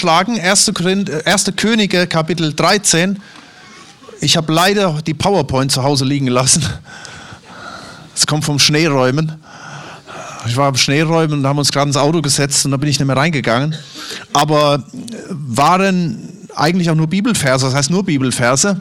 vorschlagen, 1. Könige, Kapitel 13. Ich habe leider die PowerPoint zu Hause liegen gelassen. Es kommt vom Schneeräumen. Ich war am Schneeräumen und haben uns gerade ins Auto gesetzt und da bin ich nicht mehr reingegangen. Aber waren eigentlich auch nur Bibelverse, das heißt nur Bibelverse.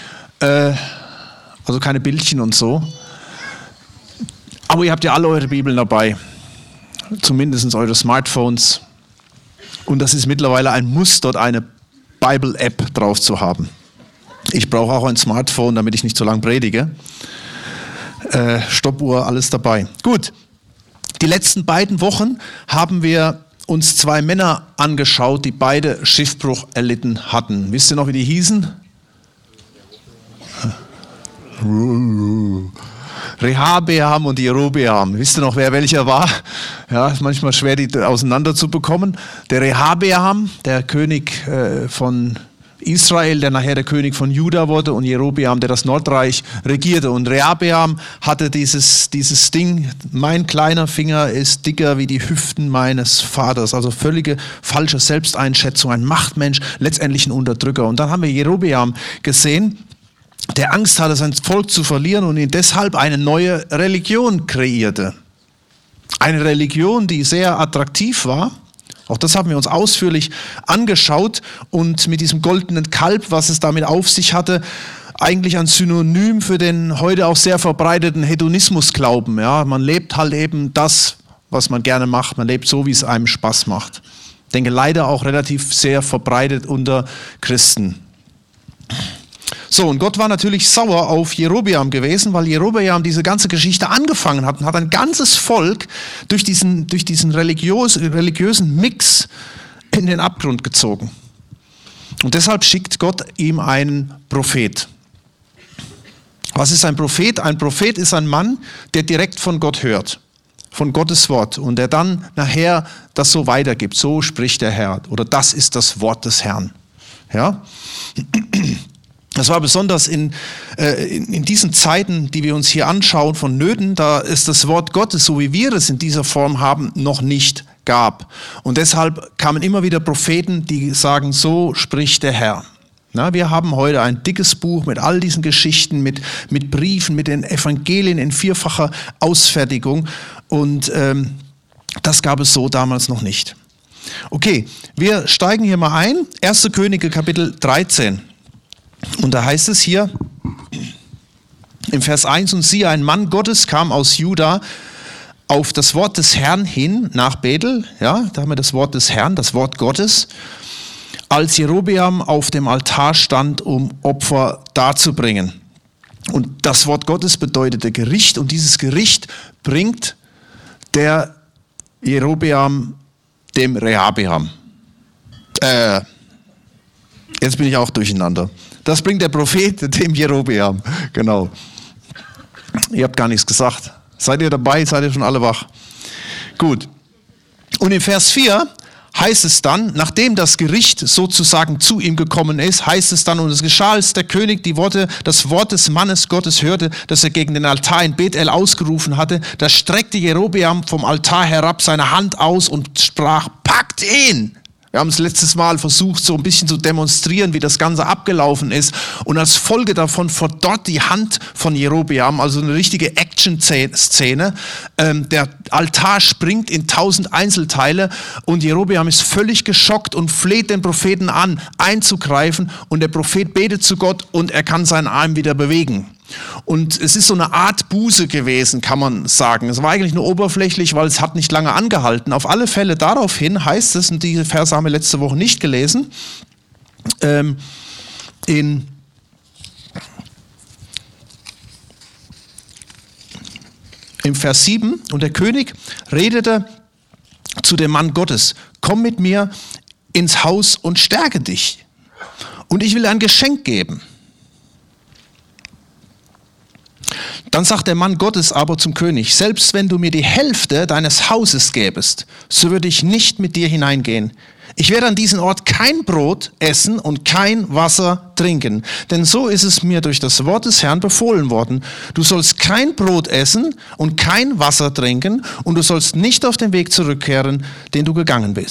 Also keine Bildchen und so. Aber ihr habt ja alle eure Bibeln dabei. Zumindest eure Smartphones. Und das ist mittlerweile ein Muss, dort eine Bible-App drauf zu haben. Ich brauche auch ein Smartphone, damit ich nicht so lange predige. Stoppuhr, alles dabei. Gut. Die letzten beiden Wochen haben wir uns 2 Männer angeschaut, die beide Schiffbruch erlitten hatten. Wisst ihr noch, wie die hießen? Rehabeam und Jerobeam. Wisst ihr noch, wer welcher war? Ja, ist manchmal schwer, die auseinander zu bekommen. Der Rehabeam, der König von Israel, der nachher der König von Juda wurde, und Jerobeam, der das Nordreich regierte. Und Rehabeam hatte dieses Ding, mein kleiner Finger ist dicker wie die Hüften meines Vaters. Also völlige falsche Selbsteinschätzung, ein Machtmensch, letztendlich ein Unterdrücker. Und dann haben wir Jerobeam gesehen, der Angst hatte, sein Volk zu verlieren und ihn deshalb eine neue Religion kreierte. Eine Religion, die sehr attraktiv war. Auch das haben wir uns ausführlich angeschaut und mit diesem goldenen Kalb, was es damit auf sich hatte, eigentlich ein Synonym für den heute auch sehr verbreiteten Hedonismusglauben. Ja, man lebt halt eben das, was man gerne macht. Man lebt so, wie es einem Spaß macht. Ich denke, leider auch relativ sehr verbreitet unter Christen. So, und Gott war natürlich sauer auf Jerobeam gewesen, weil Jerobeam diese ganze Geschichte angefangen hat und hat ein ganzes Volk durch diesen religiösen Mix in den Abgrund gezogen. Und deshalb schickt Gott ihm einen Prophet. Was ist ein Prophet? Ein Prophet ist ein Mann, der direkt von Gott hört, von Gottes Wort, und der dann nachher das so weitergibt. So spricht der Herr, oder das ist das Wort des Herrn. Ja? Das war besonders in diesen Zeiten, die wir uns hier anschauen, von Nöten, da ist das Wort Gottes, so wie wir es in dieser Form haben, noch nicht gab. Und deshalb kamen immer wieder Propheten, die sagen, so spricht der Herr. Na, wir haben heute ein dickes Buch mit all diesen Geschichten, mit Briefen, mit den Evangelien in 4-facher Ausfertigung. Und das gab es so damals noch nicht. Okay, wir steigen hier mal ein. 1. Könige, Kapitel 13. Und da heißt es hier im Vers 1, und siehe, ein Mann Gottes kam aus Juda auf das Wort des Herrn hin nach Bethel. Ja, da haben wir das Wort des Herrn, das Wort Gottes, als Jerobeam auf dem Altar stand, um Opfer darzubringen. Und das Wort Gottes bedeutete Gericht, und dieses Gericht bringt der Jerobeam dem Rehabeam. Jetzt bin ich auch durcheinander. Das bringt der Prophet dem Jerobeam. Genau. Ihr habt gar nichts gesagt. Seid ihr dabei? Seid ihr schon alle wach? Gut. Und in Vers 4 heißt es dann, nachdem das Gericht sozusagen zu ihm gekommen ist, heißt es dann, und es geschah, als der König das Wort des Mannes Gottes hörte, das er gegen den Altar in Bethel ausgerufen hatte, da streckte Jerobeam vom Altar herab seine Hand aus und sprach, packt ihn! Wir haben es letztes Mal versucht, so ein bisschen zu demonstrieren, wie das Ganze abgelaufen ist. Und als Folge davon verdorrt die Hand von Jerobeam, also eine richtige Action-Szene. Der Altar springt in 1000 Einzelteile und Jerobeam ist völlig geschockt und fleht den Propheten an, einzugreifen. Und der Prophet betet zu Gott und er kann seinen Arm wieder bewegen. Und es ist so eine Art Buße gewesen, kann man sagen. Es war eigentlich nur oberflächlich, weil es hat nicht lange angehalten. Auf alle Fälle daraufhin heißt es, und diese Verse haben wir letzte Woche nicht gelesen, im Vers 7, und der König redete zu dem Mann Gottes, komm mit mir ins Haus und stärke dich, und ich will ein Geschenk geben. Dann sagt der Mann Gottes aber zum König, selbst wenn du mir die Hälfte deines Hauses gäbest, so würde ich nicht mit dir hineingehen. Ich werde an diesem Ort kein Brot essen und kein Wasser trinken, denn so ist es mir durch das Wort des Herrn befohlen worden. Du sollst kein Brot essen und kein Wasser trinken, und du sollst nicht auf den Weg zurückkehren, den du gegangen bist.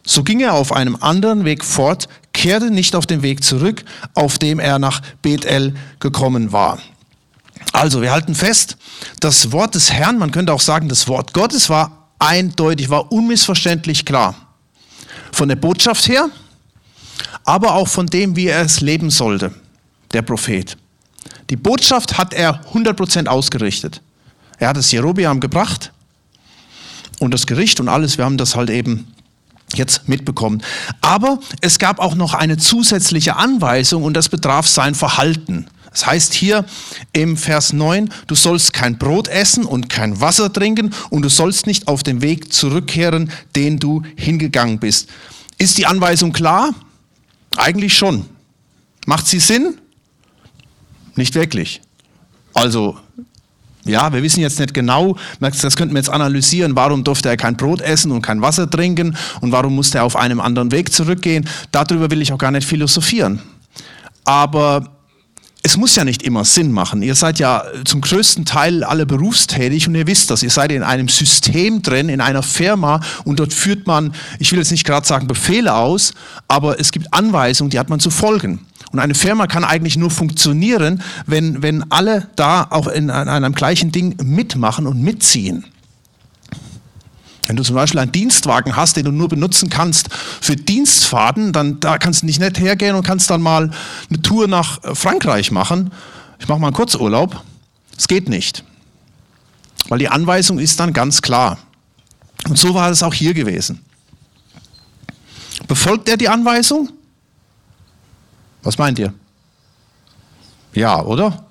So ging er auf einem anderen Weg fort, kehrte nicht auf den Weg zurück, auf dem er nach Bethel gekommen war. Also, wir halten fest, das Wort des Herrn, man könnte auch sagen, das Wort Gottes war eindeutig, war unmissverständlich klar. Von der Botschaft her, aber auch von dem, wie er es leben sollte, der Prophet. Die Botschaft hat er 100% ausgerichtet. Er hat es Jerobeam gebracht und das Gericht und alles, wir haben das halt eben jetzt mitbekommen. Aber es gab auch noch eine zusätzliche Anweisung und das betraf sein Verhalten. Das heißt hier im Vers 9, du sollst kein Brot essen und kein Wasser trinken und du sollst nicht auf den Weg zurückkehren, den du hingegangen bist. Ist die Anweisung klar? Eigentlich schon. Macht sie Sinn? Nicht wirklich. Also, ja, wir wissen jetzt nicht genau, das könnten wir jetzt analysieren, warum durfte er kein Brot essen und kein Wasser trinken und warum musste er auf einem anderen Weg zurückgehen. Darüber will ich auch gar nicht philosophieren. Aber es muss ja nicht immer Sinn machen. Ihr seid ja zum größten Teil alle berufstätig und ihr wisst das. Ihr seid in einem System drin, in einer Firma und dort führt man, ich will jetzt nicht gerade sagen Befehle aus, aber es gibt Anweisungen, die hat man zu folgen. Und eine Firma kann eigentlich nur funktionieren, wenn alle da auch in einem gleichen Ding mitmachen und mitziehen. Wenn du zum Beispiel einen Dienstwagen hast, den du nur benutzen kannst für Dienstfahrten, dann da kannst du nicht hergehen und kannst dann mal eine Tour nach Frankreich machen. Ich mache mal einen Kurzurlaub. Es geht nicht. Weil die Anweisung ist dann ganz klar. Und so war es auch hier gewesen. Befolgt er die Anweisung? Was meint ihr? Ja, oder?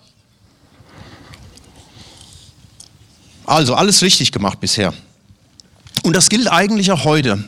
Also alles richtig gemacht bisher. Und das gilt eigentlich auch heute.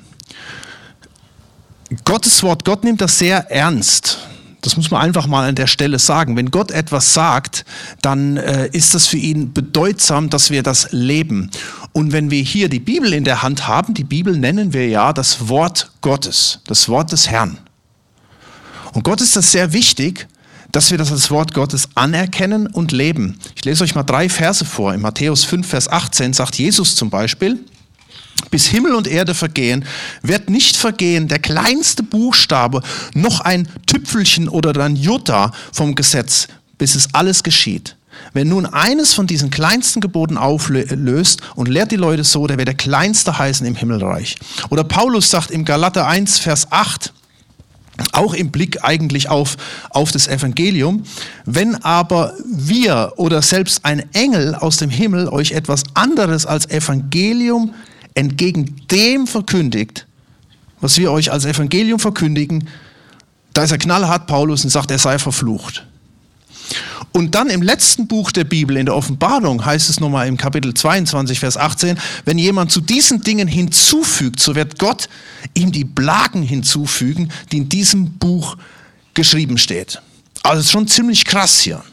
Gottes Wort, Gott nimmt das sehr ernst. Das muss man einfach mal an der Stelle sagen. Wenn Gott etwas sagt, dann ist das für ihn bedeutsam, dass wir das leben. Und wenn wir hier die Bibel in der Hand haben, die Bibel nennen wir ja das Wort Gottes, das Wort des Herrn. Und Gott ist das sehr wichtig, dass wir das als Wort Gottes anerkennen und leben. Ich lese euch mal 3 Verse vor. In Matthäus 5, Vers 18 sagt Jesus zum Beispiel: Bis Himmel und Erde vergehen, wird nicht vergehen der kleinste Buchstabe, noch ein Tüpfelchen oder ein Jota vom Gesetz, bis es alles geschieht. Wenn nun eines von diesen kleinsten Geboten auflöst und lehrt die Leute so, der wird der Kleinste heißen im Himmelreich. Oder Paulus sagt im Galater 1, Vers 8, auch im Blick eigentlich auf das Evangelium: Wenn aber wir oder selbst ein Engel aus dem Himmel euch etwas anderes als Evangelium entgegen dem verkündigt, was wir euch als Evangelium verkündigen, da ist er knallhart, Paulus, und sagt, er sei verflucht. Und dann im letzten Buch der Bibel, in der Offenbarung, heißt es nochmal im Kapitel 22, Vers 18, wenn jemand zu diesen Dingen hinzufügt, so wird Gott ihm die Plagen hinzufügen, die in diesem Buch geschrieben steht. Also es ist schon ziemlich krass hier.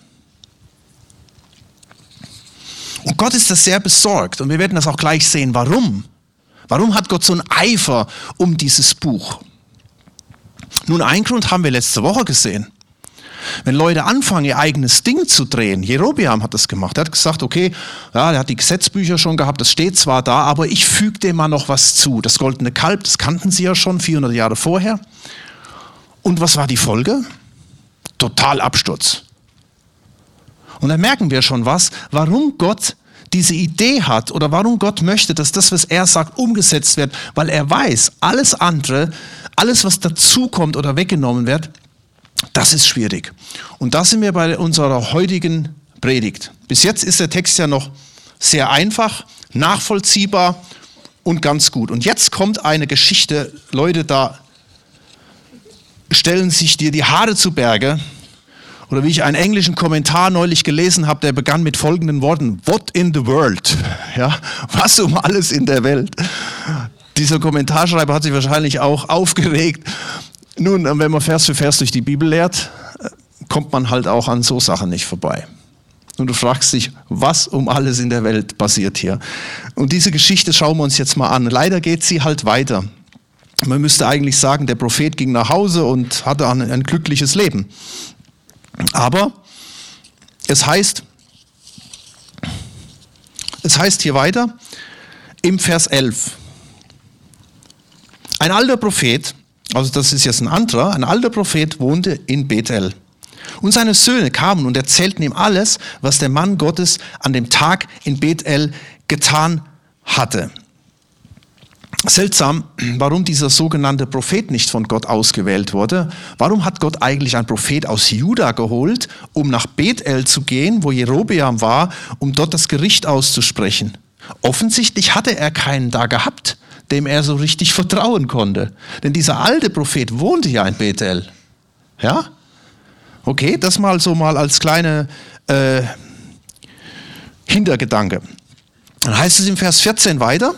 Und Gott ist das sehr besorgt und wir werden das auch gleich sehen. Warum? Warum hat Gott so einen Eifer um dieses Buch? Nun, einen Grund haben wir letzte Woche gesehen. Wenn Leute anfangen, ihr eigenes Ding zu drehen, Jerobeam hat das gemacht, er hat gesagt, okay, ja, der hat die Gesetzbücher schon gehabt, das steht zwar da, aber ich füge dem mal noch was zu. Das goldene Kalb, das kannten sie ja schon 400 Jahre vorher. Und was war die Folge? Total Absturz. Und dann merken wir schon warum Gott diese Idee hat oder warum Gott möchte, dass das, was er sagt, umgesetzt wird, weil er weiß, alles andere, alles, was dazukommt oder weggenommen wird, das ist schwierig. Und da sind wir bei unserer heutigen Predigt. Bis jetzt ist der Text ja noch sehr einfach, nachvollziehbar und ganz gut. Und jetzt kommt eine Geschichte, Leute, da stellen sich dir die Haare zu Berge. Oder wie ich einen englischen Kommentar neulich gelesen habe, der begann mit folgenden Worten: What in the world? Ja, was um alles in der Welt? Dieser Kommentarschreiber hat sich wahrscheinlich auch aufgeregt. Nun, wenn man Vers für Vers durch die Bibel lehrt, kommt man halt auch an so Sachen nicht vorbei. Und du fragst dich, was um alles in der Welt passiert hier? Und diese Geschichte schauen wir uns jetzt mal an. Leider geht sie halt weiter. Man müsste eigentlich sagen, der Prophet ging nach Hause und hatte ein glückliches Leben. Aber es heißt hier weiter im Vers 11. Ein alter Prophet, also das ist jetzt ein alter Prophet wohnte in Bethel. Und seine Söhne kamen und erzählten ihm alles, was der Mann Gottes an dem Tag in Bethel getan hatte. Seltsam, warum dieser sogenannte Prophet nicht von Gott ausgewählt wurde. Warum hat Gott eigentlich einen Prophet aus Juda geholt, um nach Bethel zu gehen, wo Jerobeam war, um dort das Gericht auszusprechen? Offensichtlich hatte er keinen da gehabt, dem er so richtig vertrauen konnte. Denn dieser alte Prophet wohnte ja in Bethel. Ja? Okay, das mal als kleine Hintergedanke. Dann heißt es im Vers 14 weiter.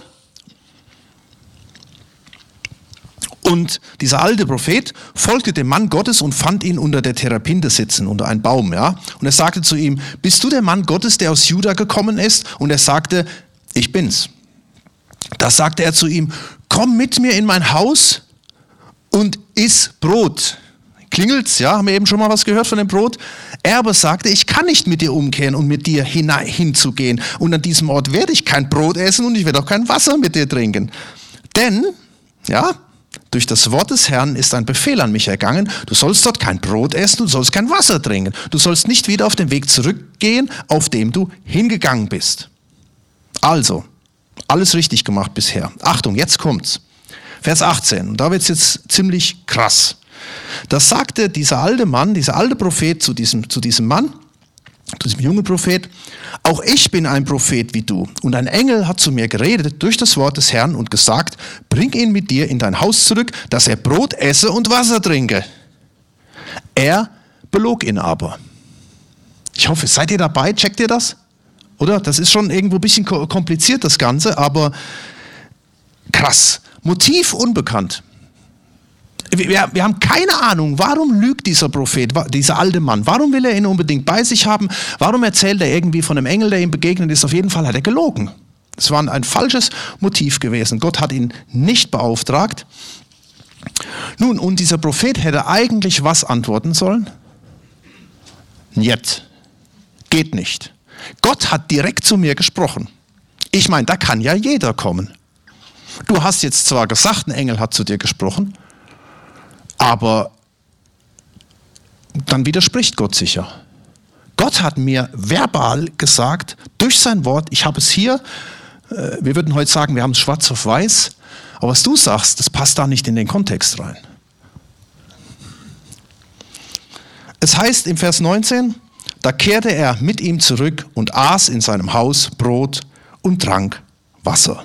Und dieser alte Prophet folgte dem Mann Gottes und fand ihn unter der Terebinte sitzen, unter einem Baum. Ja? Und er sagte zu ihm, bist du der Mann Gottes, der aus Juda gekommen ist? Und er sagte, ich bin's. Da sagte er zu ihm, komm mit mir in mein Haus und iss Brot. Klingelt's, ja, haben wir eben schon mal was gehört von dem Brot? Er aber sagte, ich kann nicht mit dir umkehren und mit dir hinzugehen. Und an diesem Ort werde ich kein Brot essen und ich werde auch kein Wasser mit dir trinken. Denn, ja, durch das Wort des Herrn ist ein Befehl an mich ergangen, du sollst dort kein Brot essen, du sollst kein Wasser trinken. Du sollst nicht wieder auf den Weg zurückgehen, auf dem du hingegangen bist. Also, alles richtig gemacht bisher. Achtung, jetzt kommt's. Vers 18, und da wird's jetzt ziemlich krass. Das sagte dieser alte Mann, dieser alte Prophet zu diesem Mann, zu diesem jungen Prophet, auch ich bin ein Prophet wie du. Und ein Engel hat zu mir geredet durch das Wort des Herrn und gesagt, bring ihn mit dir in dein Haus zurück, dass er Brot esse und Wasser trinke. Er belog ihn aber. Ich hoffe, seid ihr dabei? Checkt ihr das? Oder? Das ist schon irgendwo ein bisschen kompliziert, das Ganze, aber krass. Motiv unbekannt. Wir haben keine Ahnung, warum lügt dieser Prophet, dieser alte Mann? Warum will er ihn unbedingt bei sich haben? Warum erzählt er irgendwie von einem Engel, der ihm begegnet ist? Auf jeden Fall hat er gelogen. Es war ein falsches Motiv gewesen. Gott hat ihn nicht beauftragt. Nun, und dieser Prophet hätte eigentlich was antworten sollen? Njet. Geht nicht. Gott hat direkt zu mir gesprochen. Ich meine, da kann ja jeder kommen. Du hast jetzt zwar gesagt, ein Engel hat zu dir gesprochen, aber dann widerspricht Gott sicher. Gott hat mir verbal gesagt, durch sein Wort, ich habe es hier, wir würden heute sagen, wir haben es schwarz auf weiß, aber was du sagst, das passt da nicht in den Kontext rein. Es heißt im Vers 19, da kehrte er mit ihm zurück und aß in seinem Haus Brot und trank Wasser.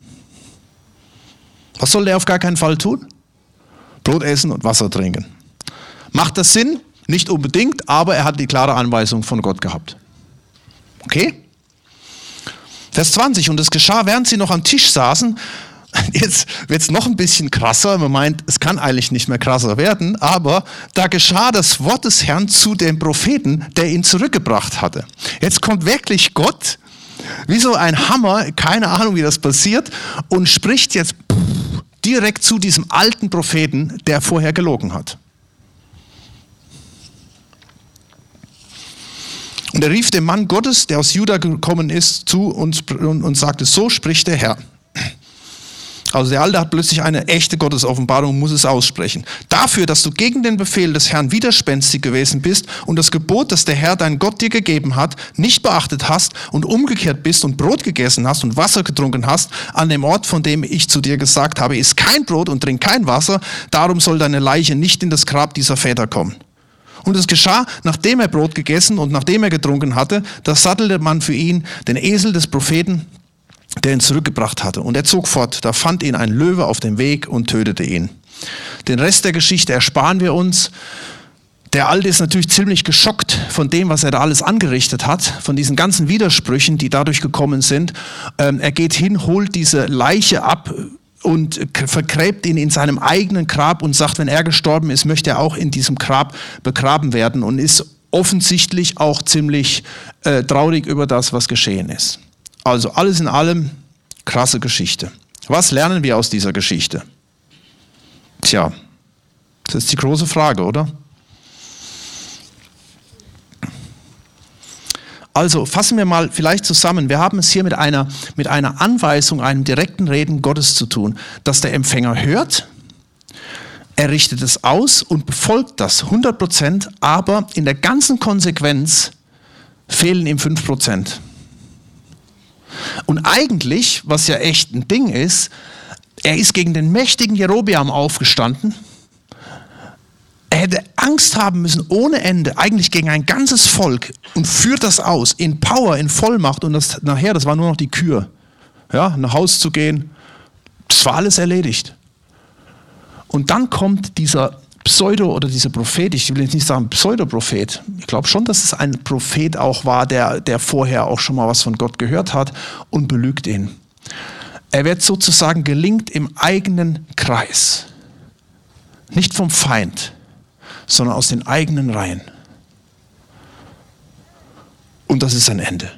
Was soll er auf gar keinen Fall tun? Brot essen und Wasser trinken. Macht das Sinn? Nicht unbedingt, aber er hat die klare Anweisung von Gott gehabt. Okay? Vers 20, und es geschah, während sie noch am Tisch saßen, jetzt wird es noch ein bisschen krasser, man meint, es kann eigentlich nicht mehr krasser werden, aber da geschah das Wort des Herrn zu dem Propheten, der ihn zurückgebracht hatte. Jetzt kommt wirklich Gott, wie so ein Hammer, keine Ahnung, wie das passiert, und spricht jetzt direkt zu diesem alten Propheten, der vorher gelogen hat. Und er rief dem Mann Gottes, der aus Juda gekommen ist, zu und sagte, so spricht der Herr. Also der Alte hat plötzlich eine echte Gottesoffenbarung und muss es aussprechen. Dafür, dass du gegen den Befehl des Herrn widerspenstig gewesen bist und das Gebot, das der Herr, dein Gott, dir gegeben hat, nicht beachtet hast und umgekehrt bist und Brot gegessen hast und Wasser getrunken hast, an dem Ort, von dem ich zu dir gesagt habe, iss kein Brot und trink kein Wasser, darum soll deine Leiche nicht in das Grab dieser Väter kommen. Und es geschah, nachdem er Brot gegessen und nachdem er getrunken hatte, da sattelte man für ihn den Esel des Propheten, der ihn zurückgebracht hatte. Und er zog fort, da fand ihn ein Löwe auf dem Weg und tötete ihn. Den Rest der Geschichte ersparen wir uns. Der Alte ist natürlich ziemlich geschockt von dem, was er da alles angerichtet hat, von diesen ganzen Widersprüchen, die dadurch gekommen sind. Er geht hin, holt diese Leiche ab und vergräbt ihn in seinem eigenen Grab und sagt, wenn er gestorben ist, möchte er auch in diesem Grab begraben werden und ist offensichtlich auch ziemlich traurig über das, was geschehen ist. Also alles in allem krasse Geschichte. Was lernen wir aus dieser Geschichte? Tja, das ist die große Frage, oder? Also fassen wir mal vielleicht zusammen. Wir haben es hier mit einer Anweisung, einem direkten Reden Gottes zu tun, dass der Empfänger hört, er richtet es aus und befolgt das 100%, aber in der ganzen Konsequenz fehlen ihm 5%. Und eigentlich, was ja echt ein Ding ist, er ist gegen den mächtigen Jerobeam aufgestanden. Er hätte Angst haben müssen ohne Ende, eigentlich gegen ein ganzes Volk, und führt das aus, in Power, in Vollmacht, und das war nur noch die Kür. Ja, nach Haus zu gehen, das war alles erledigt. Und dann kommt dieser dieser Prophet, ich will jetzt nicht sagen Pseudoprophet, ich glaube schon, dass es ein Prophet auch war, der vorher auch schon mal was von Gott gehört hat, und belügt ihn. Er wird sozusagen gelingt im eigenen Kreis. Nicht vom Feind, sondern aus den eigenen Reihen. Und das ist ein Ende.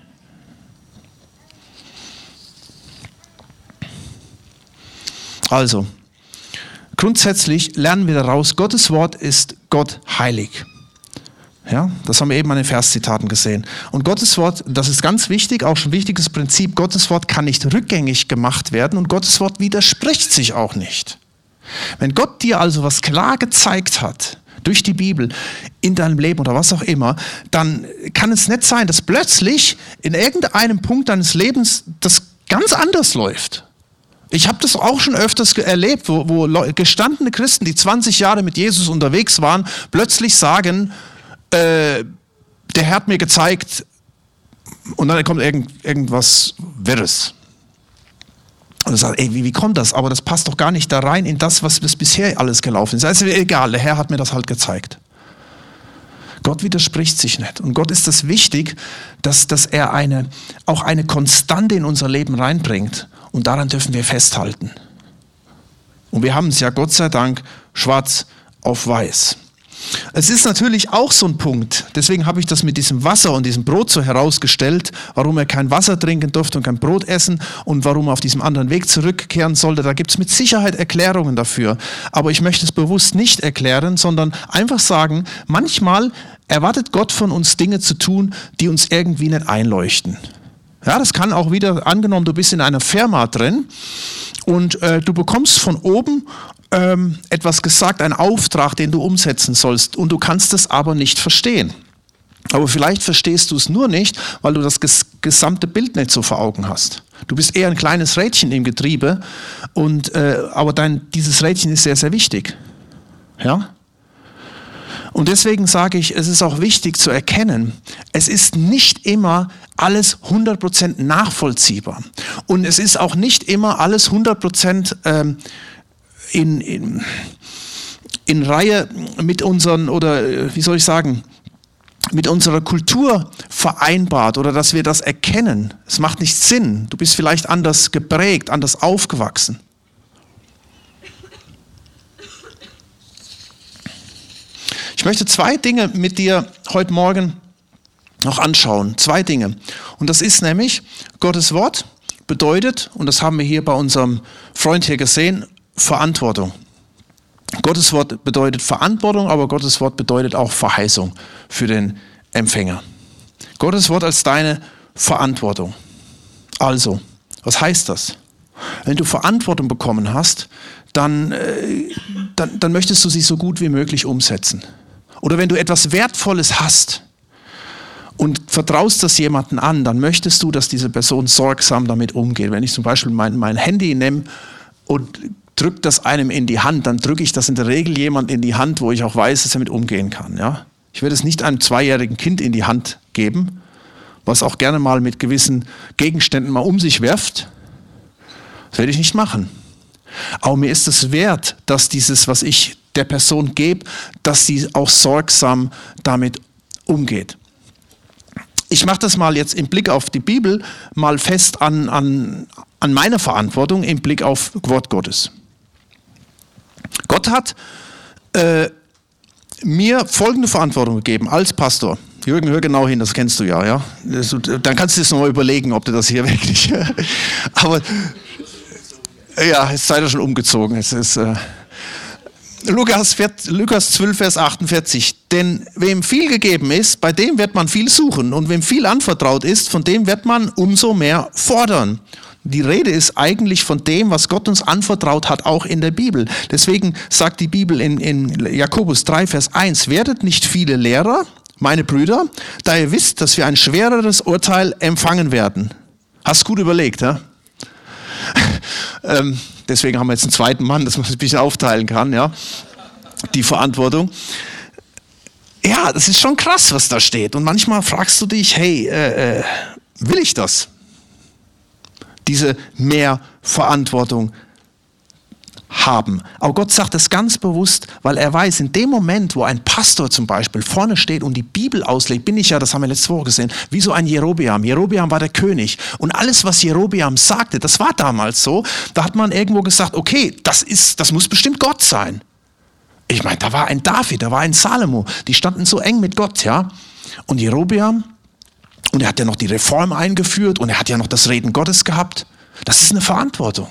Also, grundsätzlich lernen wir daraus, Gottes Wort ist Gott heilig. Ja, das haben wir eben an den Verszitaten gesehen. Und Gottes Wort, das ist ganz wichtig, auch schon ein wichtiges Prinzip, Gottes Wort kann nicht rückgängig gemacht werden und Gottes Wort widerspricht sich auch nicht. Wenn Gott dir also was klar gezeigt hat, durch die Bibel, in deinem Leben oder was auch immer, dann kann es nicht sein, dass plötzlich in irgendeinem Punkt deines Lebens das ganz anders läuft. Ich habe das auch schon öfters erlebt, wo gestandene Christen, die 20 Jahre mit Jesus unterwegs waren, plötzlich sagen, der Herr hat mir gezeigt, und dann kommt irgendwas Wirres. Und er sagt, wie kommt das? Aber das passt doch gar nicht da rein in das, was bisher alles gelaufen ist. Also egal, der Herr hat mir das halt gezeigt. Gott widerspricht sich nicht. Und Gott ist das wichtig, dass er auch eine Konstante in unser Leben reinbringt. Und daran dürfen wir festhalten. Und wir haben es ja Gott sei Dank schwarz auf weiß. Es ist natürlich auch so ein Punkt, deswegen habe ich das mit diesem Wasser und diesem Brot so herausgestellt, warum er kein Wasser trinken durfte und kein Brot essen und warum er auf diesem anderen Weg zurückkehren sollte. Da gibt es mit Sicherheit Erklärungen dafür. Aber ich möchte es bewusst nicht erklären, sondern einfach sagen, manchmal erwartet Gott von uns Dinge zu tun, die uns irgendwie nicht einleuchten. Ja, das kann auch wieder, angenommen, du bist in einer Firma drin und du bekommst von oben etwas gesagt, einen Auftrag, den du umsetzen sollst, und du kannst es aber nicht verstehen. Aber vielleicht verstehst du es nur nicht, weil du das gesamte Bild nicht so vor Augen hast. Du bist eher ein kleines Rädchen im Getriebe, aber dieses Rädchen ist sehr, sehr wichtig. Ja? Und deswegen sage ich, es ist auch wichtig zu erkennen, es ist nicht immer alles 100% nachvollziehbar. Und es ist auch nicht immer alles 100% in Reihe mit unseren, oder wie soll ich sagen, mit unserer Kultur vereinbart, oder dass wir das erkennen. Es macht nicht Sinn. Du bist vielleicht anders geprägt, anders aufgewachsen. Ich möchte 2 Dinge mit dir heute Morgen noch anschauen. 2 Dinge. Und das ist nämlich, Gottes Wort bedeutet, und das haben wir hier bei unserem Freund hier gesehen, Verantwortung. Gottes Wort bedeutet Verantwortung, aber Gottes Wort bedeutet auch Verheißung für den Empfänger. Gottes Wort als deine Verantwortung. Also, was heißt das? Wenn du Verantwortung bekommen hast, dann möchtest du sie so gut wie möglich umsetzen. Oder wenn du etwas Wertvolles hast und vertraust das jemandem an, dann möchtest du, dass diese Person sorgsam damit umgeht. Wenn ich zum Beispiel mein Handy nehme und drücke das einem in die Hand, dann drücke ich das in der Regel jemand in die Hand, wo ich auch weiß, dass er mit umgehen kann. Ja? Ich werde es nicht einem 2-jährigen Kind in die Hand geben, was auch gerne mal mit gewissen Gegenständen mal um sich wirft. Das werde ich nicht machen. Aber mir ist es wert, dass dieses, was ich der Person gebe, dass sie auch sorgsam damit umgeht. Ich mache das mal jetzt im Blick auf die Bibel mal fest an meine Verantwortung im Blick auf Wort Gottes. Gott hat mir folgende Verantwortung gegeben als Pastor. Jürgen, hör genau hin, das kennst du ja. Dann kannst du dir noch mal überlegen, ob du das hier wirklich... Aber ja, jetzt seid ihr schon umgezogen. Lukas 12, Vers 48. Denn wem viel gegeben ist, bei dem wird man viel suchen. Und wem viel anvertraut ist, von dem wird man umso mehr fordern. Die Rede ist eigentlich von dem, was Gott uns anvertraut hat, auch in der Bibel. Deswegen sagt die Bibel in Jakobus 3, Vers 1, werdet nicht viele Lehrer, meine Brüder, da ihr wisst, dass wir ein schwereres Urteil empfangen werden. Hast gut überlegt, ja? Deswegen haben wir jetzt einen zweiten Mann, dass man es ein bisschen aufteilen kann, ja? Die Verantwortung. Ja, das ist schon krass, was da steht. Und manchmal fragst du dich, hey, will ich das? Diese mehr Verantwortung haben. Aber Gott sagt das ganz bewusst, weil er weiß, in dem Moment, wo ein Pastor zum Beispiel vorne steht und die Bibel auslegt, bin ich ja, das haben wir letzte Woche gesehen, wie so ein Jerobeam. Jerobeam war der König. Und alles, was Jerobeam sagte, das war damals so, da hat man irgendwo gesagt, okay, das muss bestimmt Gott sein. Ich meine, da war ein David, da war ein Salomo, die standen so eng mit Gott, ja. Und Jerobeam, und er hat ja noch die Reform eingeführt und er hat ja noch das Reden Gottes gehabt. Das ist eine Verantwortung.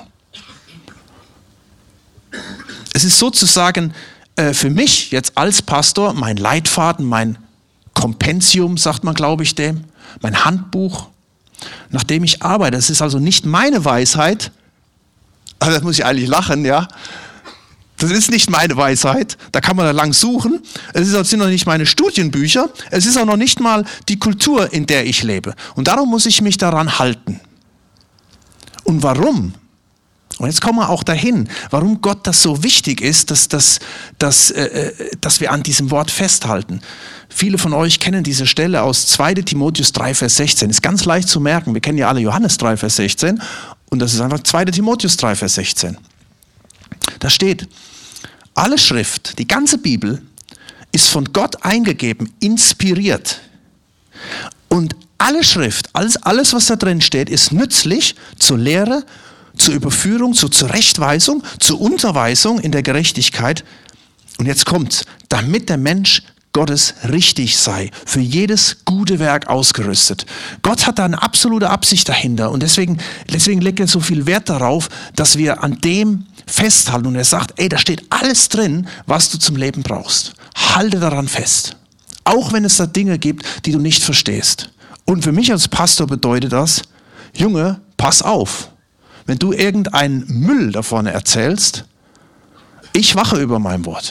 Es ist sozusagen für mich jetzt als Pastor mein Leitfaden, mein Kompendium, sagt man, glaube ich, dem, mein Handbuch, nach dem ich arbeite. Es ist also nicht meine Weisheit, aber das muss ich eigentlich lachen, ja. Das ist nicht meine Weisheit, da kann man da lang suchen. Es sind noch nicht meine Studienbücher, es ist auch noch nicht mal die Kultur, in der ich lebe. Und darum muss ich mich daran halten. Und warum? Und jetzt kommen wir auch dahin, warum Gott das so wichtig ist, dass wir an diesem Wort festhalten. Viele von euch kennen diese Stelle aus 2. Timotheus 3, Vers 16. Ist ganz leicht zu merken. Wir kennen ja alle Johannes 3, Vers 16. Und das ist einfach 2. Timotheus 3, Vers 16. Da steht, alle Schrift, die ganze Bibel, ist von Gott eingegeben, inspiriert. Und alle Schrift, alles was da drin steht, ist nützlich zur Lehre, zur Überführung, zur Zurechtweisung, zur Unterweisung in der Gerechtigkeit. Und jetzt kommt's, damit der Mensch Gottes richtig sei, für jedes gute Werk ausgerüstet. Gott hat da eine absolute Absicht dahinter und deswegen legt er so viel Wert darauf, dass wir an dem festhalten. Und er sagt, ey, da steht alles drin, was du zum Leben brauchst. Halte daran fest. Auch wenn es da Dinge gibt, die du nicht verstehst. Und für mich als Pastor bedeutet das, Junge, pass auf. Wenn du irgendeinen Müll da vorne erzählst, ich wache über mein Wort.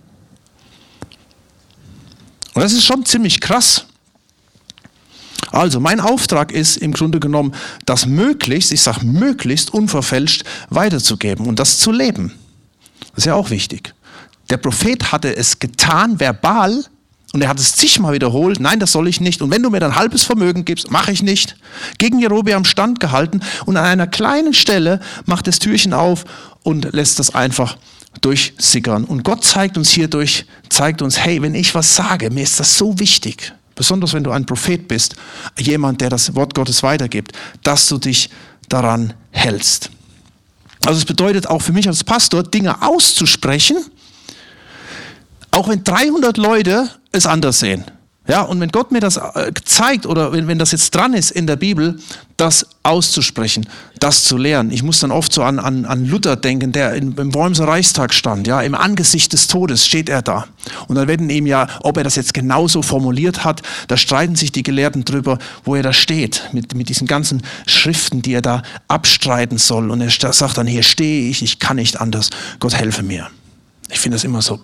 Und das ist schon ziemlich krass. Also mein Auftrag ist im Grunde genommen, das möglichst, ich sage möglichst unverfälscht weiterzugeben und das zu leben. Das ist ja auch wichtig. Der Prophet hatte es getan, verbal, und er hat es zigmal wiederholt, nein, das soll ich nicht. Und wenn du mir dann halbes Vermögen gibst, mache ich nicht. Gegen Jerobeam standgehalten und an einer kleinen Stelle macht das Türchen auf und lässt das einfach durchsickern. Und Gott zeigt uns hierdurch, hey, wenn ich was sage, mir ist das so wichtig, besonders wenn du ein Prophet bist, jemand, der das Wort Gottes weitergibt, dass du dich daran hältst. Also es bedeutet auch für mich als Pastor, Dinge auszusprechen, auch wenn 300 Leute es anders sehen. Ja, und wenn Gott mir das zeigt oder wenn das jetzt dran ist in der Bibel, das auszusprechen, das zu lernen. Ich muss dann oft so an Luther denken, der im Wormser Reichstag stand. Ja, im Angesicht des Todes steht er da. Und dann werden ihm ja, ob er das jetzt genauso formuliert hat, da streiten sich die Gelehrten drüber, wo er da steht, mit diesen ganzen Schriften, die er da abstreiten soll. Und er sagt dann, hier stehe ich kann nicht anders, Gott helfe mir. Ich finde das immer so,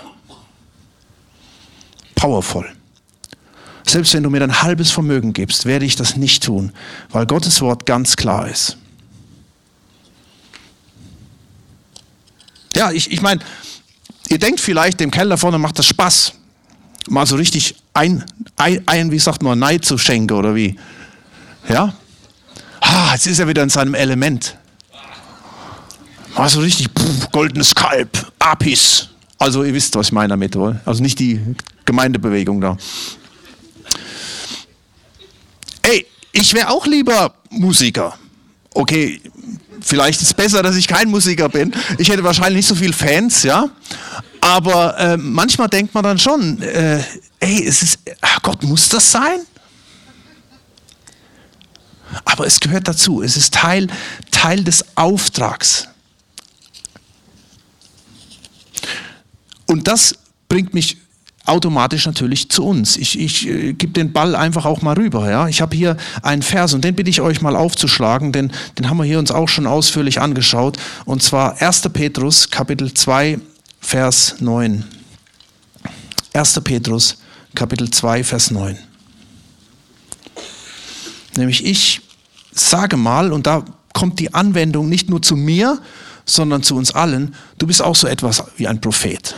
powerful. Selbst wenn du mir dein halbes Vermögen gibst, werde ich das nicht tun, weil Gottes Wort ganz klar ist. Ja, ich meine, ihr denkt vielleicht, dem Kerl da vorne macht das Spaß, mal so richtig wie sagt man, Neid zu schenken oder wie. Ja? Jetzt ist er wieder in seinem Element. Mal so richtig, goldenes Kalb, Apis. Also ihr wisst, was ich meine damit, oder? Also nicht die Gemeindebewegung da. Ey, ich wäre auch lieber Musiker. Okay, vielleicht ist es besser, dass ich kein Musiker bin. Ich hätte wahrscheinlich nicht so viele Fans, ja. Aber manchmal denkt man dann schon, Gott, muss das sein? Aber es gehört dazu. Es ist Teil des Auftrags. Und das bringt mich automatisch natürlich zu uns. Ich gebe den Ball einfach auch mal rüber. Ja? Ich habe hier einen Vers und den bitte ich euch mal aufzuschlagen, denn den haben wir hier uns auch schon ausführlich angeschaut. Und zwar 1. Petrus, Kapitel 2, Vers 9. 1. Petrus, Kapitel 2, Vers 9. Nämlich ich sage mal, und da kommt die Anwendung nicht nur zu mir, sondern zu uns allen, du bist auch so etwas wie ein Prophet.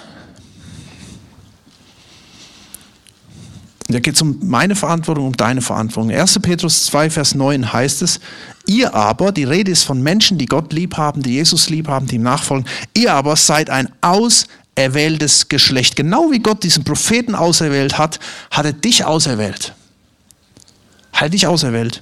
Und da geht es um meine Verantwortung, um deine Verantwortung. 1. Petrus 2, Vers 9 heißt es, ihr aber, die Rede ist von Menschen, die Gott lieb haben, die Jesus lieb haben, die ihm nachfolgen, ihr aber seid ein auserwähltes Geschlecht. Genau wie Gott diesen Propheten auserwählt hat, hat er dich auserwählt. Hat dich auserwählt.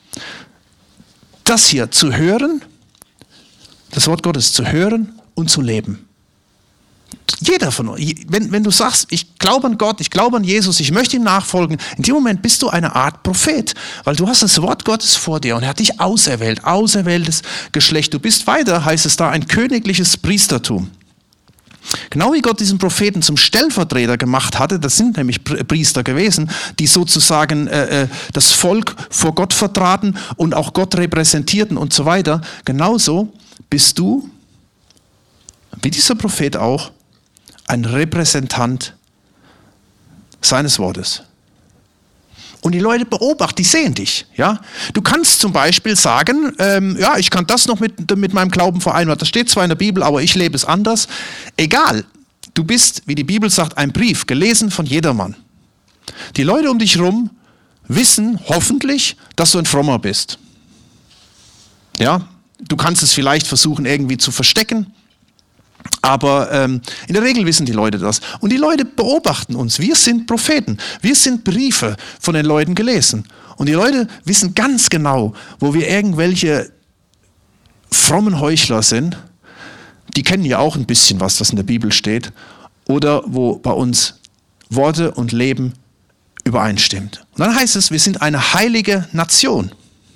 Das hier zu hören, das Wort Gottes zu hören und zu leben. Jeder von uns, wenn du sagst, ich glaube an Gott, ich glaube an Jesus, ich möchte ihm nachfolgen, in dem Moment bist du eine Art Prophet, weil du hast das Wort Gottes vor dir und er hat dich auserwählt, auserwähltes Geschlecht. Du bist weiter, heißt es da, ein königliches Priestertum. Genau wie Gott diesen Propheten zum Stellvertreter gemacht hatte, das sind nämlich Priester gewesen, die sozusagen das Volk vor Gott vertraten und auch Gott repräsentierten und so weiter. Genauso bist du, wie dieser Prophet auch, ein Repräsentant seines Wortes. Und die Leute beobachten, die sehen dich. Ja? Du kannst zum Beispiel sagen, ja, ich kann das noch mit meinem Glauben vereinbaren. Das steht zwar in der Bibel, aber ich lebe es anders. Egal, du bist, wie die Bibel sagt, ein Brief, gelesen von jedermann. Die Leute um dich herum wissen hoffentlich, dass du ein Frommer bist. Ja? Du kannst es vielleicht versuchen, irgendwie zu verstecken. Aber in der Regel wissen die Leute das. Und die Leute beobachten uns. Wir sind Propheten. Wir sind Briefe von den Leuten gelesen. Und die Leute wissen ganz genau, wo wir irgendwelche frommen Heuchler sind. Die kennen ja auch ein bisschen was in der Bibel steht. Oder wo bei uns Worte und Leben übereinstimmt. Und dann heißt es, wir sind eine heilige Nation.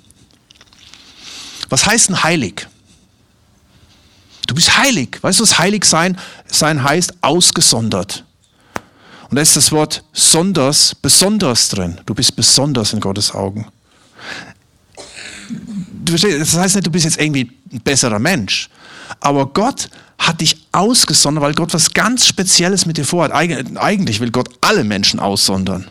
Was heißt denn heilig? Du bist heilig. Weißt du, was heilig sein heißt? Ausgesondert. Und da ist das Wort besonders drin. Du bist besonders in Gottes Augen. Das heißt nicht, du bist jetzt irgendwie ein besserer Mensch. Aber Gott hat dich ausgesondert, weil Gott was ganz Spezielles mit dir vorhat. Eigentlich will Gott alle Menschen aussondern.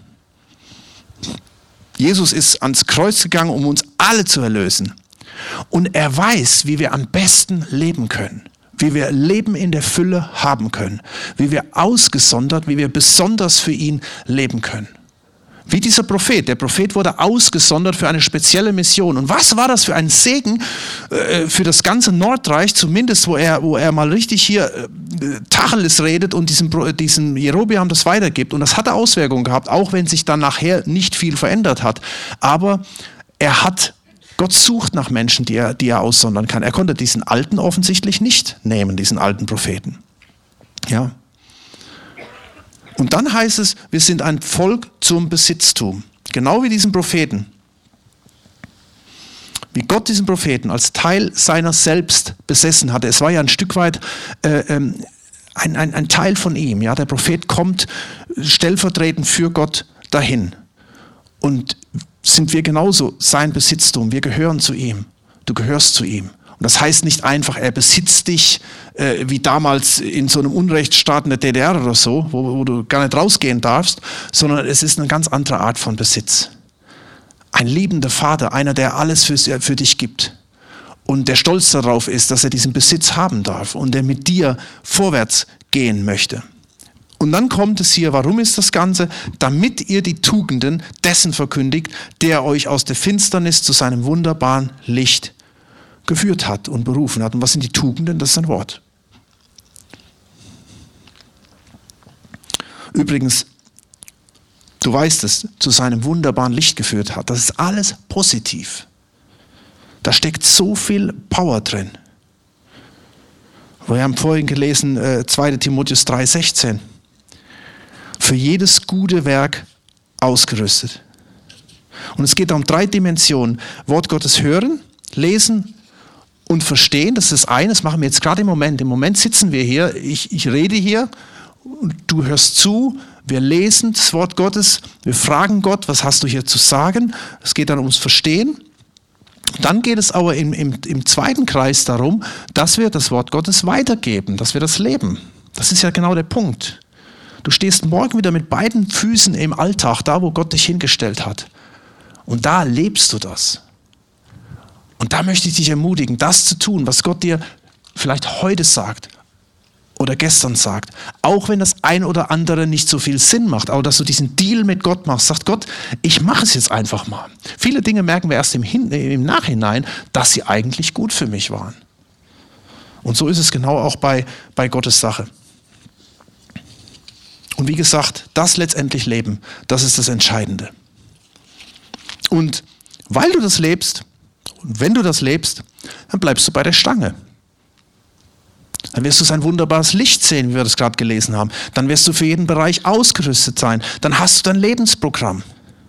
Jesus ist ans Kreuz gegangen, um uns alle zu erlösen. Und er weiß, wie wir am besten leben können, wie wir Leben in der Fülle haben können, wie wir ausgesondert, wie wir besonders für ihn leben können. Wie dieser Prophet. Der Prophet wurde ausgesondert für eine spezielle Mission. Und was war das für ein Segen für das ganze Nordreich, zumindest wo er mal richtig hier Tacheles redet und diesem Jerobeam das weitergibt. Und das hatte Auswirkungen gehabt, auch wenn sich dann nachher nicht viel verändert hat. Aber Gott sucht nach Menschen, die er aussondern kann. Er konnte diesen Alten offensichtlich nicht nehmen, diesen alten Propheten. Ja. Und dann heißt es, wir sind ein Volk zum Besitztum. Genau wie diesen Propheten. Wie Gott diesen Propheten als Teil seiner selbst besessen hatte. Es war ja ein Stück weit ein Teil von ihm. Ja. Der Prophet kommt stellvertretend für Gott dahin. Und sind wir genauso sein Besitztum. Wir gehören zu ihm. Du gehörst zu ihm. Und das heißt nicht einfach, er besitzt dich, wie damals in so einem Unrechtsstaat in der DDR oder so, wo du gar nicht rausgehen darfst, sondern es ist eine ganz andere Art von Besitz. Ein liebender Vater, einer, der alles für dich gibt. Und der stolz darauf ist, dass er diesen Besitz haben darf und der mit dir vorwärts gehen möchte. Und dann kommt es hier, warum ist das Ganze? Damit ihr die Tugenden dessen verkündigt, der euch aus der Finsternis zu seinem wunderbaren Licht geführt hat und berufen hat. Und was sind die Tugenden? Das ist ein Wort. Übrigens, du weißt es, zu seinem wunderbaren Licht geführt hat. Das ist alles positiv. Da steckt so viel Power drin. Wir haben vorhin gelesen, 2. Timotheus 3,16. Für jedes gute Werk ausgerüstet. Und es geht um 3 Dimensionen. Wort Gottes hören, lesen und verstehen. Das ist das eine, das machen wir jetzt gerade im Moment. Im Moment sitzen wir hier, ich rede hier Und du hörst zu, wir lesen das Wort Gottes, wir fragen Gott, was hast du hier zu sagen? Es geht dann ums Verstehen. Dann geht es aber im zweiten Kreis darum, dass wir das Wort Gottes weitergeben, dass wir das leben. Das ist ja genau der Punkt. Du stehst morgen wieder mit beiden Füßen im Alltag, da wo Gott dich hingestellt hat. Und da lebst du das. Und da möchte ich dich ermutigen, das zu tun, was Gott dir vielleicht heute sagt oder gestern sagt. Auch wenn das ein oder andere nicht so viel Sinn macht, aber dass du diesen Deal mit Gott machst. Sagt Gott, ich mache es jetzt einfach mal. Viele Dinge merken wir erst im Nachhinein, dass sie eigentlich gut für mich waren. Und so ist es genau auch bei Gottes Sache. Und wie gesagt, das letztendlich Leben, das ist das Entscheidende. Und weil du das lebst, und wenn du das lebst, dann bleibst du bei der Stange. Dann wirst du sein wunderbares Licht sehen, wie wir das gerade gelesen haben. Dann wirst du für jeden Bereich ausgerüstet sein. Dann hast du dein Lebensprogramm.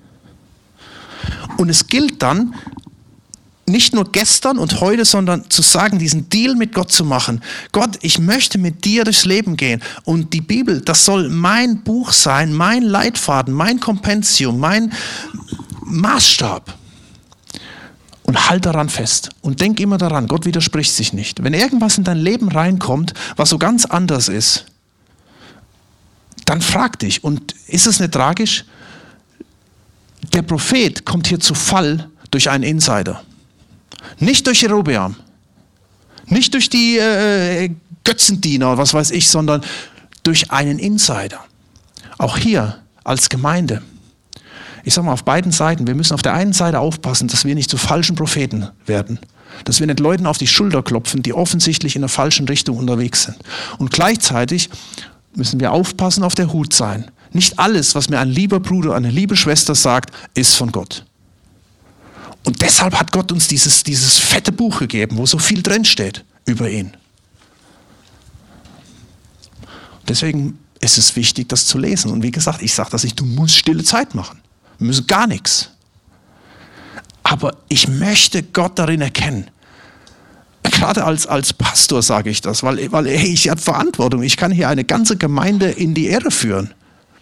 Und es gilt dann, nicht nur gestern und heute, sondern zu sagen, diesen Deal mit Gott zu machen. Gott, ich möchte mit dir durchs Leben gehen. Und die Bibel, das soll mein Buch sein, mein Leitfaden, mein Kompendium, mein Maßstab. Und halt daran fest. Und denk immer daran, Gott widerspricht sich nicht. Wenn irgendwas in dein Leben reinkommt, was so ganz anders ist, dann frag dich, und ist es nicht tragisch? Der Prophet kommt hier zu Fall durch einen Insider. Nicht durch Jerobeam, nicht durch die Götzendiener, was weiß ich, sondern durch einen Insider. Auch hier als Gemeinde. Ich sage mal, auf beiden Seiten, wir müssen auf der einen Seite aufpassen, dass wir nicht zu falschen Propheten werden. Dass wir nicht Leuten auf die Schulter klopfen, die offensichtlich in der falschen Richtung unterwegs sind. Und gleichzeitig müssen wir aufpassen, auf der Hut sein. Nicht alles, was mir ein lieber Bruder, eine liebe Schwester sagt, ist von Gott. Und deshalb hat Gott uns dieses fette Buch gegeben, wo so viel drin steht über ihn. Deswegen ist es wichtig, das zu lesen. Und wie gesagt, ich sage das nicht, du musst stille Zeit machen. Wir müssen gar nichts. Aber ich möchte Gott darin erkennen. Gerade als Pastor sage ich das, weil ich habe Verantwortung. Ich kann hier eine ganze Gemeinde in die Irre führen.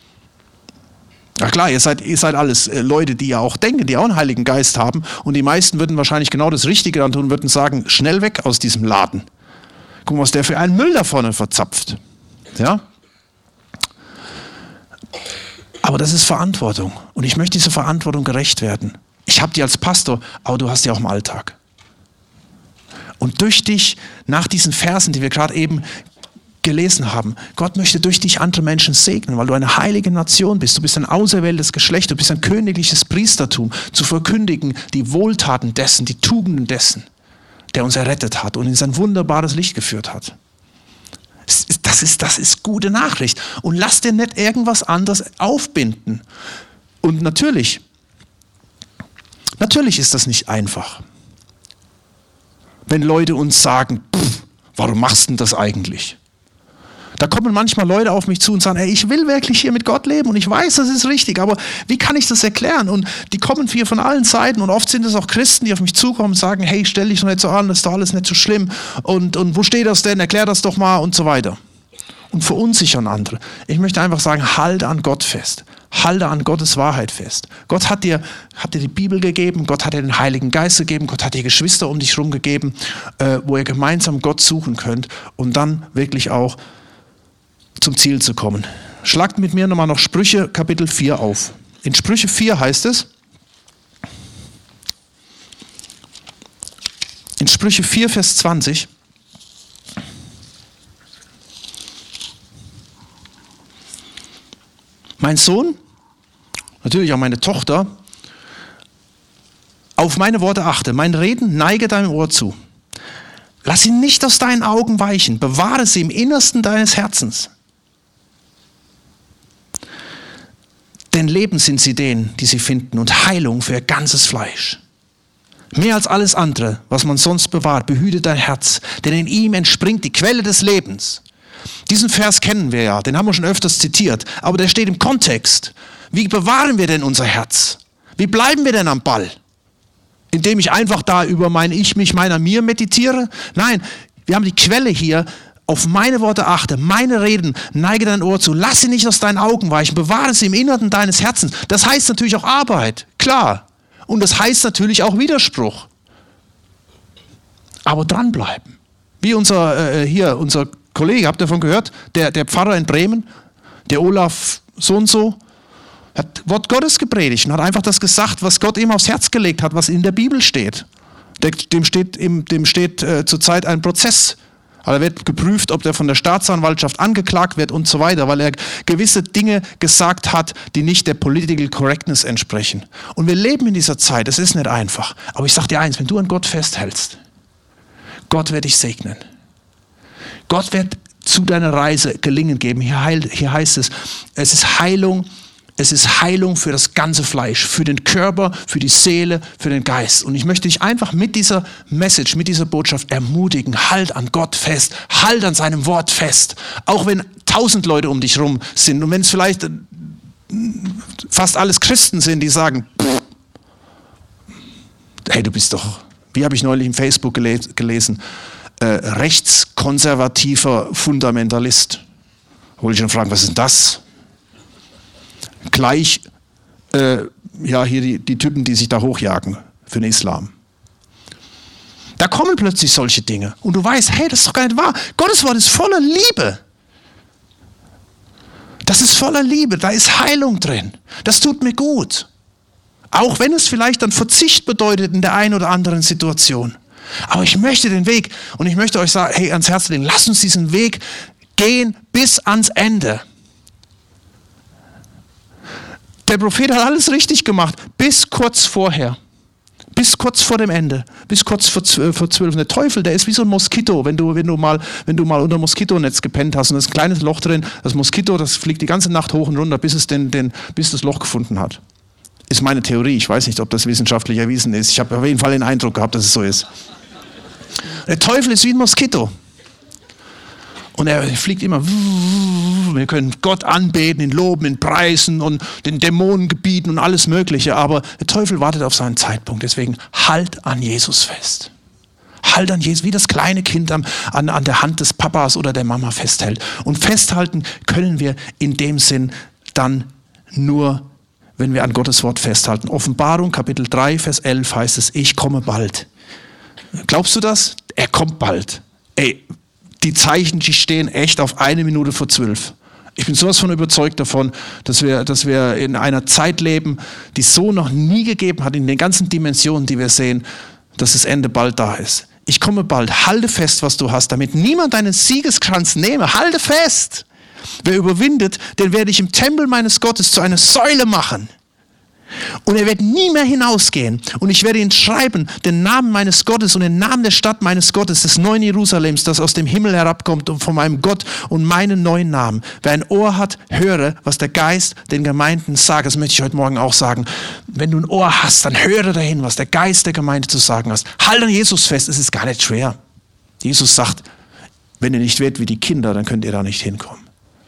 Na klar, ihr seid alles Leute, die ja auch denken, die auch einen Heiligen Geist haben. Und die meisten würden wahrscheinlich genau das Richtige dann tun, würden sagen, schnell weg aus diesem Laden. Guck mal, was der für einen Müll da vorne verzapft. Ja? Aber das ist Verantwortung. Und ich möchte dieser Verantwortung gerecht werden. Ich habe die als Pastor, aber du hast die auch im Alltag. Und durch dich, nach diesen Versen, die wir gerade eben gelesen haben, Gott möchte durch dich andere Menschen segnen, weil du eine heilige Nation bist. Du bist ein auserwähltes Geschlecht, du bist ein königliches Priestertum, zu verkündigen die Wohltaten dessen, die Tugenden dessen, der uns errettet hat und in sein wunderbares Licht geführt hat. Das ist gute Nachricht. Und lass dir nicht irgendwas anderes aufbinden. Und natürlich ist das nicht einfach. Wenn Leute uns sagen, warum machst du denn das eigentlich? Da kommen manchmal Leute auf mich zu und sagen, ey, ich will wirklich hier mit Gott leben und ich weiß, das ist richtig, aber wie kann ich das erklären? Und die kommen hier von allen Seiten und oft sind es auch Christen, die auf mich zukommen und sagen, hey, stell dich doch nicht so an, das ist doch alles nicht so schlimm und wo steht das denn, erklär das doch mal und so weiter. Und verunsichern andere. Ich möchte einfach sagen, halte an Gott fest. Halte an Gottes Wahrheit fest. Gott hat dir die Bibel gegeben, Gott hat dir den Heiligen Geist gegeben, Gott hat dir Geschwister um dich herum gegeben, wo ihr gemeinsam Gott suchen könnt und dann wirklich auch zum Ziel zu kommen. Schlagt mit mir nochmal noch Sprüche Kapitel 4 auf. In Sprüche 4 heißt es, in Sprüche 4, Vers 20, mein Sohn, natürlich auch meine Tochter, auf meine Worte achte, mein Reden neige deinem Ohr zu. Lass sie nicht aus deinen Augen weichen, bewahre sie im Innersten deines Herzens. Denn Leben sind sie denen, die sie finden, und Heilung für ihr ganzes Fleisch. Mehr als alles andere, was man sonst bewahrt, behüte dein Herz, denn in ihm entspringt die Quelle des Lebens. Diesen Vers kennen wir ja, den haben wir schon öfters zitiert, aber der steht im Kontext. Wie bewahren wir denn unser Herz? Wie bleiben wir denn am Ball? Indem ich einfach da über mein Ich, mich, meiner, mir meditiere? Nein, wir haben die Quelle hier auf meine Worte achte, meine Reden, neige dein Ohr zu, lass sie nicht aus deinen Augen weichen, bewahre sie im Inneren deines Herzens. Das heißt natürlich auch Arbeit, klar. Und das heißt natürlich auch Widerspruch. Aber dranbleiben. Wie unser Kollege, habt ihr davon gehört? Der Pfarrer in Bremen, der Olaf so und so, hat Wort Gottes gepredigt und hat einfach das gesagt, was Gott ihm aufs Herz gelegt hat, was in der Bibel steht. Dem steht zurzeit ein Prozess. Also er wird geprüft, ob der von der Staatsanwaltschaft angeklagt wird und so weiter, weil er gewisse Dinge gesagt hat, die nicht der Political Correctness entsprechen. Und wir leben in dieser Zeit, es ist nicht einfach. Aber ich sage dir eins, wenn du an Gott festhältst, Gott wird dich segnen. Gott wird zu deiner Reise Gelingen geben. Hier heißt es ist Heilung. Es ist Heilung für das ganze Fleisch, für den Körper, für die Seele, für den Geist. Und ich möchte dich einfach mit dieser Message, mit dieser Botschaft ermutigen. Halt an Gott fest, halt an seinem Wort fest. Auch wenn 1000 Leute um dich rum sind und wenn es vielleicht fast alles Christen sind, die sagen, hey, du bist doch, wie habe ich neulich im Facebook gelesen, rechtskonservativer Fundamentalist. Wollte ich schon fragen, was ist denn das? Gleich, hier die Typen, die sich da hochjagen für den Islam. Da kommen plötzlich solche Dinge. Und du weißt, hey, das ist doch gar nicht wahr. Gottes Wort ist voller Liebe. Das ist voller Liebe. Da ist Heilung drin. Das tut mir gut. Auch wenn es vielleicht dann Verzicht bedeutet in der einen oder anderen Situation. Aber ich möchte den Weg, und ich möchte euch sagen, hey, ans Herz legen, lasst uns diesen Weg gehen bis ans Ende. Der Prophet hat alles richtig gemacht, bis kurz vorher. Bis kurz vor dem Ende. Bis kurz vor 12. Der Teufel, der ist wie so ein Moskito. Wenn du mal unter dem Moskitonetz gepennt hast und da ist ein kleines Loch drin, das Moskito, das fliegt die ganze Nacht hoch und runter, bis es das Loch gefunden hat. Ist meine Theorie. Ich weiß nicht, ob das wissenschaftlich erwiesen ist. Ich habe auf jeden Fall den Eindruck gehabt, dass es so ist. Der Teufel ist wie ein Moskito. Und er fliegt immer. Wir können Gott anbeten, ihn loben, ihn preisen und den Dämonen gebieten und alles Mögliche. Aber der Teufel wartet auf seinen Zeitpunkt. Deswegen halt an Jesus fest. Halt an Jesus, wie das kleine Kind an der Hand des Papas oder der Mama festhält. Und festhalten können wir in dem Sinn dann nur, wenn wir an Gottes Wort festhalten. Offenbarung, Kapitel 3, Vers 11 heißt es, ich komme bald. Glaubst du das? Er kommt bald. Ey, die Zeichen, die stehen echt auf 1:12. Ich bin sowas von überzeugt davon, dass wir in einer Zeit leben, die es so noch nie gegeben hat, in den ganzen Dimensionen, die wir sehen, dass das Ende bald da ist. Ich komme bald. Halte fest, was du hast, damit niemand deinen Siegeskranz nehme. Halte fest. Wer überwindet, den werde ich im Tempel meines Gottes zu einer Säule machen. Und er wird nie mehr hinausgehen. Und ich werde ihn schreiben, den Namen meines Gottes und den Namen der Stadt meines Gottes, des neuen Jerusalems, das aus dem Himmel herabkommt und von meinem Gott und meinen neuen Namen. Wer ein Ohr hat, höre, was der Geist den Gemeinden sagt. Das möchte ich heute Morgen auch sagen. Wenn du ein Ohr hast, dann höre dahin, was der Geist der Gemeinde zu sagen hat. Halt an Jesus fest, es ist gar nicht schwer. Jesus sagt, wenn ihr nicht werdet wie die Kinder, dann könnt ihr da nicht hinkommen.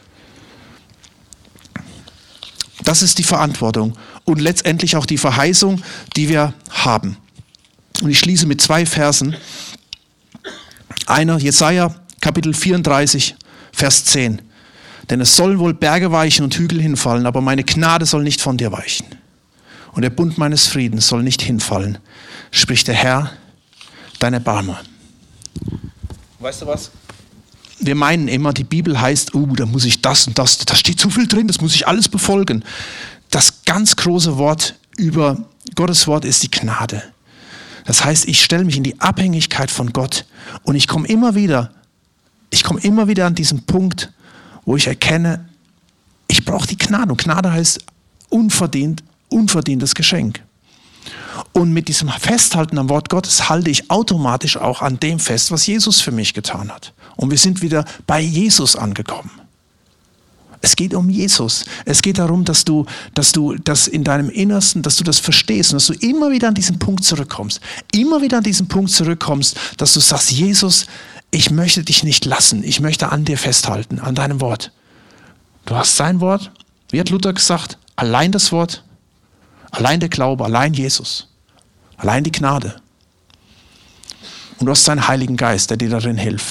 Das ist die Verantwortung und letztendlich auch die Verheißung, die wir haben. Und ich schließe mit 2 Versen. Einer, Jesaja, Kapitel 34, Vers 10. Denn es sollen wohl Berge weichen und Hügel hinfallen, aber meine Gnade soll nicht von dir weichen. Und der Bund meines Friedens soll nicht hinfallen, spricht der Herr, dein Erbarmer. Weißt du was? Wir meinen immer, die Bibel heißt, da muss ich das und das, da steht so viel drin, das muss ich alles befolgen. Das ganz große Wort über Gottes Wort ist die Gnade. Das heißt, ich stelle mich in die Abhängigkeit von Gott und ich komme immer wieder an diesen Punkt, wo ich erkenne, ich brauche die Gnade. Und Gnade heißt unverdientes Geschenk. Und mit diesem Festhalten am Wort Gottes halte ich automatisch auch an dem fest, was Jesus für mich getan hat. Und wir sind wieder bei Jesus angekommen. Es geht um Jesus. Es geht darum, dass du das in deinem Innersten, dass du das verstehst und dass du immer wieder an diesen Punkt zurückkommst. Immer wieder an diesen Punkt zurückkommst, dass du sagst, Jesus, ich möchte dich nicht lassen. Ich möchte an dir festhalten, an deinem Wort. Du hast sein Wort. Wie hat Luther gesagt? Allein das Wort, allein der Glaube, allein Jesus, allein die Gnade. Und du hast seinen Heiligen Geist, der dir darin hilft.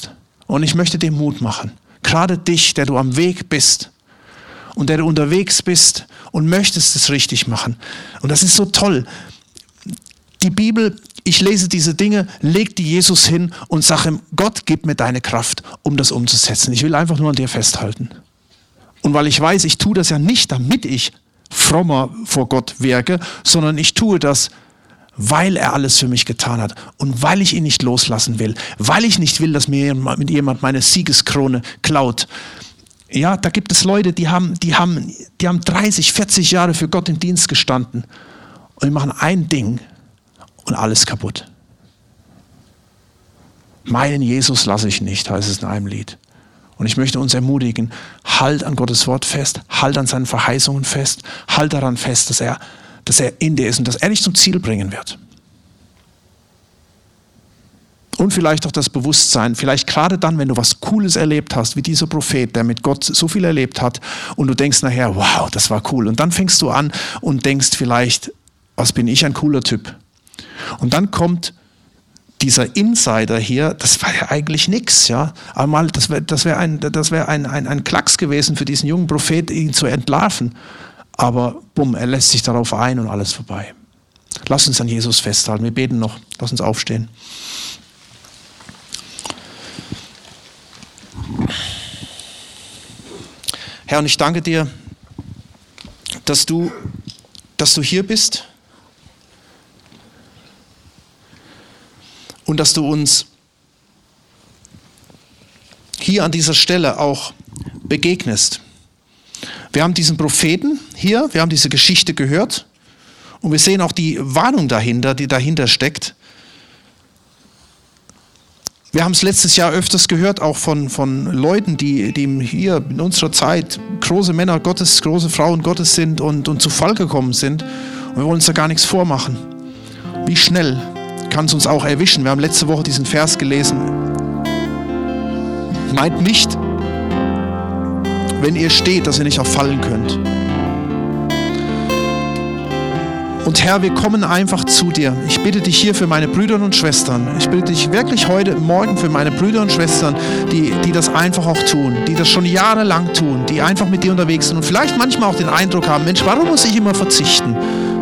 Und ich möchte dir Mut machen. Gerade dich, der du am Weg bist und der du unterwegs bist und möchtest es richtig machen. Und das ist so toll. Die Bibel, ich lese diese Dinge, leg die Jesus hin und sage ihm, Gott, gib mir deine Kraft, um das umzusetzen. Ich will einfach nur an dir festhalten. Und weil ich weiß, ich tue das ja nicht, damit ich frommer vor Gott wirke, sondern ich tue das, weil er alles für mich getan hat und weil ich ihn nicht loslassen will, weil ich nicht will, dass mir jemand meine Siegeskrone klaut. Ja, da gibt es Leute, die haben 30, 40 Jahre für Gott im Dienst gestanden und die machen ein Ding und alles kaputt. Meinen Jesus lasse ich nicht, heißt es in einem Lied. Und ich möchte uns ermutigen, halt an Gottes Wort fest, halt an seinen Verheißungen fest, halt daran fest, dass er in dir ist und dass er dich zum Ziel bringen wird. Und vielleicht auch das Bewusstsein, vielleicht gerade dann, wenn du was Cooles erlebt hast, wie dieser Prophet, der mit Gott so viel erlebt hat und du denkst nachher, wow, das war cool. Und dann fängst du an und denkst vielleicht, was bin ich ein cooler Typ. Und dann kommt dieser Insider hier, das war ja eigentlich nichts, ja. Einmal, das wär ein Klacks gewesen für diesen jungen Prophet, ihn zu entlarven. Aber bumm, er lässt sich darauf ein und alles vorbei. Lass uns an Jesus festhalten. Wir beten noch. Lass uns aufstehen. Herr, und ich danke dir, dass du hier bist und dass du uns hier an dieser Stelle auch begegnest. Wir haben diesen Propheten hier, wir haben diese Geschichte gehört und wir sehen auch die Warnung dahinter, die dahinter steckt. Wir haben es letztes Jahr öfters gehört, auch von Leuten, die hier in unserer Zeit große Männer Gottes, große Frauen Gottes sind und zu Fall gekommen sind. Und wir wollen uns da gar nichts vormachen. Wie schnell kann es uns auch erwischen? Wir haben letzte Woche diesen Vers gelesen. Meint nicht, wenn ihr steht, dass ihr nicht auch fallen könnt. Und Herr, wir kommen einfach zu dir. Ich bitte dich hier für meine Brüder und Schwestern. Ich bitte dich wirklich heute Morgen für meine Brüder und Schwestern, die das einfach auch tun, die das schon jahrelang tun, die einfach mit dir unterwegs sind und vielleicht manchmal auch den Eindruck haben, Mensch, warum muss ich immer verzichten?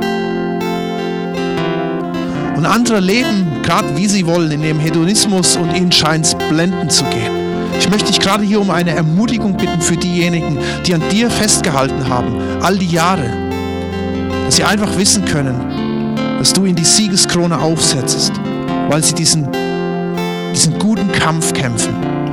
Und andere leben gerade wie sie wollen in ihrem Hedonismus und ihnen scheint es blendend zu gehen. Ich möchte dich gerade hier um eine Ermutigung bitten für diejenigen, die an dir festgehalten haben, all die Jahre, dass sie einfach wissen können, dass du ihnen die Siegeskrone aufsetzt, weil sie diesen guten Kampf kämpfen.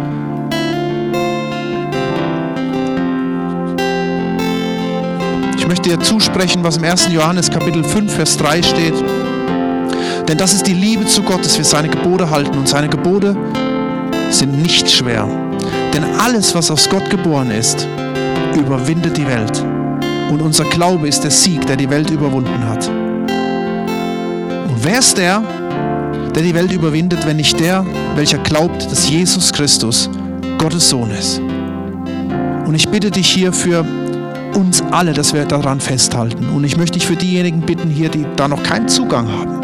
Ich möchte dir zusprechen, was im 1. Johannes Kapitel 5, Vers 3 steht. Denn das ist die Liebe zu Gott, dass wir seine Gebote halten. Und seine Gebote sind nicht schwer. Denn alles, was aus Gott geboren ist, überwindet die Welt. Und unser Glaube ist der Sieg, der die Welt überwunden hat. Und wer ist der die Welt überwindet, wenn nicht der, welcher glaubt, dass Jesus Christus Gottes Sohn ist? Und ich bitte dich hier für uns alle, dass wir daran festhalten. Und ich möchte dich für diejenigen bitten hier, die da noch keinen Zugang haben,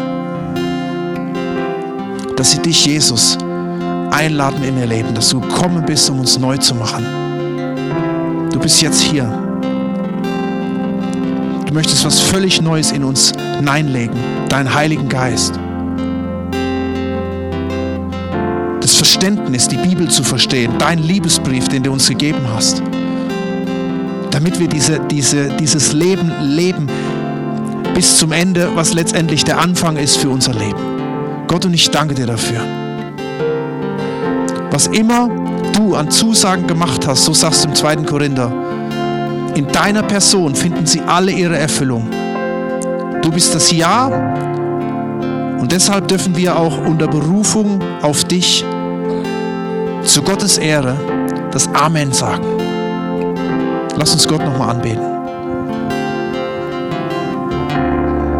dass sie dich, Jesus, einladen in ihr Leben, dass du gekommen bist, um uns neu zu machen. Du bist jetzt hier. Du möchtest was völlig Neues in uns hineinlegen, deinen Heiligen Geist. Das Verständnis, die Bibel zu verstehen, dein Liebesbrief, den du uns gegeben hast, damit wir dieses Leben leben bis zum Ende, was letztendlich der Anfang ist für unser Leben. Gott, und ich danke dir dafür. Was immer du an Zusagen gemacht hast, so sagst du im 2. Korinther, in deiner Person finden sie alle ihre Erfüllung. Du bist das Ja und deshalb dürfen wir auch unter Berufung auf dich zu Gottes Ehre das Amen sagen. Lass uns Gott nochmal anbeten.